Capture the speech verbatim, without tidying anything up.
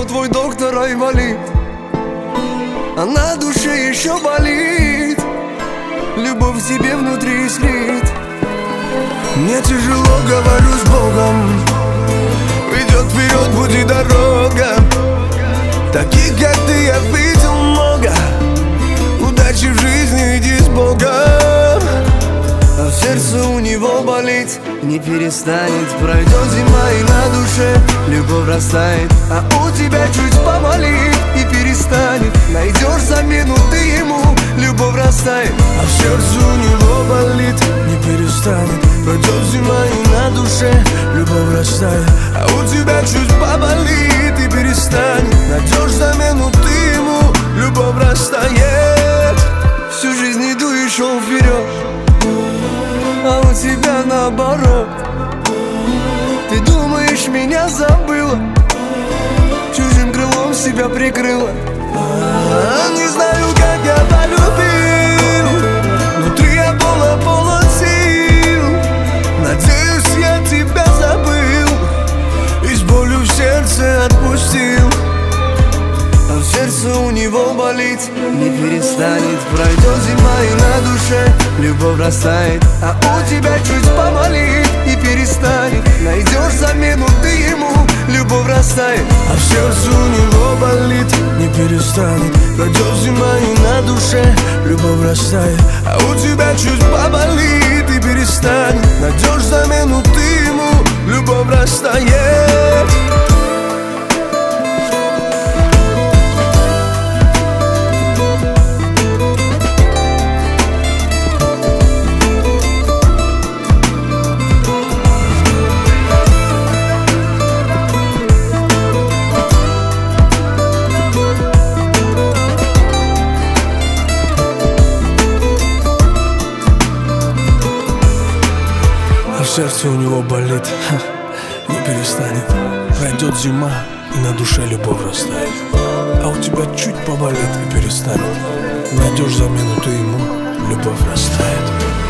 твой доктор айвалид, а на душе еще болит. Любовь в тебе внутри слит. Мне тяжело, говорю с Богом. Идет вперед, пути дорога. Таких, как ты, я видел много. Удачи в жизни, иди с Богом. А в сердце у него болит, не перестанет. Пройдет зима и на душе любовь растает. А у тебя чуть поболит и перестанет. Найдешь замену ты ему, любовь растает. А в сердце у него болит, не перестанет. Пройдет зима и на душе любовь растает. А у тебя чуть поболит и перестанет. Найдешь замену ты ему, любовь растает. Всю жизнь иду и шел вперед, а у тебя наоборот. Ты думаешь, меня забыла, чужим крылом себя прикрыла. а, Не знаю, как я полюбил, внутри я полон, полон сил. Надеюсь, я тебя забыл и с болью в сердце отпустил. А в сердце у него болит, не перестанет. Пройдет зима и на душе любовь растает. А у тебя чуть поболит и перестанет. Найдешь замену ты ему, любовь растает. А в сердце у него болит, не перестанет. Пройдет зима и на душе любовь растает. А у тебя чуть поболит и перестанет. Найдешь замену ты ему, любовь растает. Сердце у него болит, ха, не перестанет. Пройдет зима и на душе любовь растает. А у тебя чуть поболит и перестанет. Найдешь замену ты ему, любовь растает.